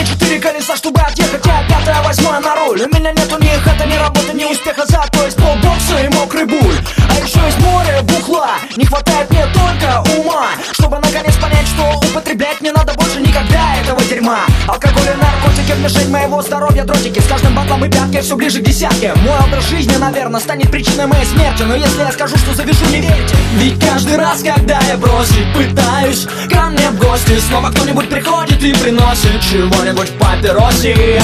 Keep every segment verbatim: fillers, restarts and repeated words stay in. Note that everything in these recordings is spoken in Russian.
мне четыре колеса, чтобы отъехать, я пятое, восьмое на руль. У меня нету ни хата, ни работы, ни успеха, зато есть полбокса и мокрый буль. А еще есть море бухла, не хватает мне только ума, чтобы наконец понять, что употреблять не надо больше никогда этого дерьма. Алкоголь и наркотики в мишень моего здоровья, дротики. С каждым батлом и пятки все ближе к десятке. Мой образ жизни, наверное, станет причиной моей смерти. Но если я скажу, что завяжу, не верьте. Ведь каждый раз, когда я бросить пытаюсь, ко мне в гости снова кто-нибудь приходит и приносит чего-нибудь в папиросе.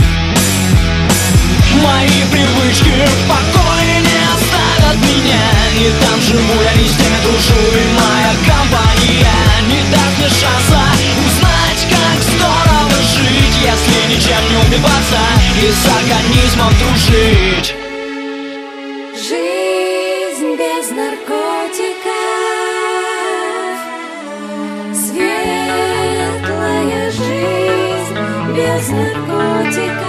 Мои привычки в покое не оставят меня. Не там живу я, не с теми дружу, и моя компания не даст мне шанса узнать, как здорово жить, если ничем не убиваться и с организмом дружить. Жизнь без наркотиков, светлая жизнь без наркотиков.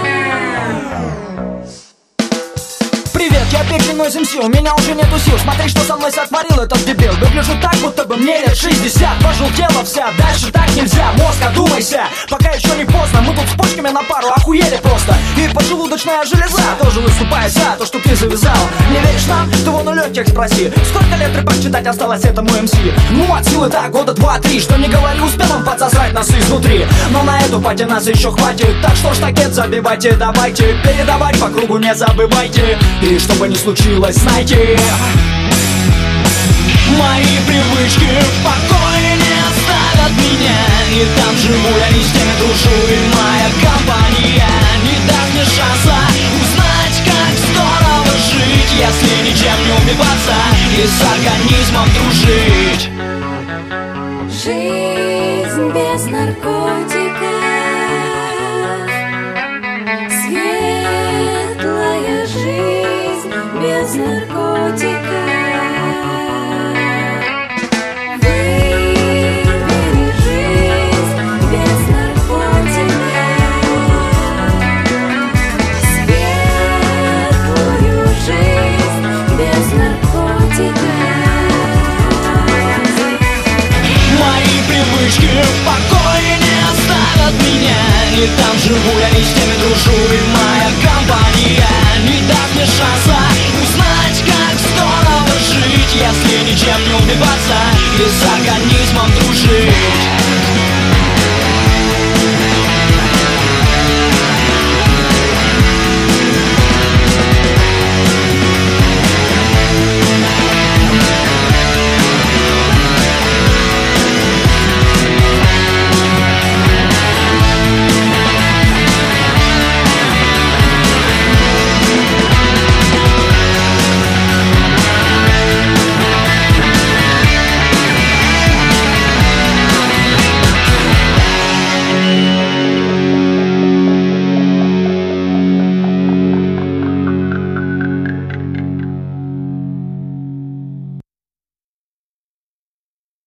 Привет, я Big Noise эм си, у меня уже нету сил. Смотри, что со мной сотворил этот дебил. Выгляжу так, будто бы мне лет шестьдесят. Пожелтела вся, дальше так нельзя. Мозг, одумайся, пока еще не поздно. Мы тут с почками на пару, охуели просто. И поджелудочная железа тоже выступает за то, что ты завязал. Не веришь нам? Ты вон у легких спроси. Сколько лет рэп читать осталось этому эм си? Ну, от силы так, года два-три. Что не говори, успел он подсосать нас изнутри. Но на эту пати нас еще хватит. Так что штакет забивайте, давайте. Передавать по кругу не забывайте. И что бы ни случилось, знайте, мои привычки в покое не оставят меня. Не там живу я, не с теми дружу, и моя компания не даст мне шанса узнать, как здорово жить, если ничем не убиваться и с организмом дружить. Жизнь без наркотиков, светлая жизнь без наркотиков. Выбери жизнь без наркотиков, светлую жизнь без наркотиков. Мои привычки в покое не оставят меня. Не там живу я, не с теми дружу, и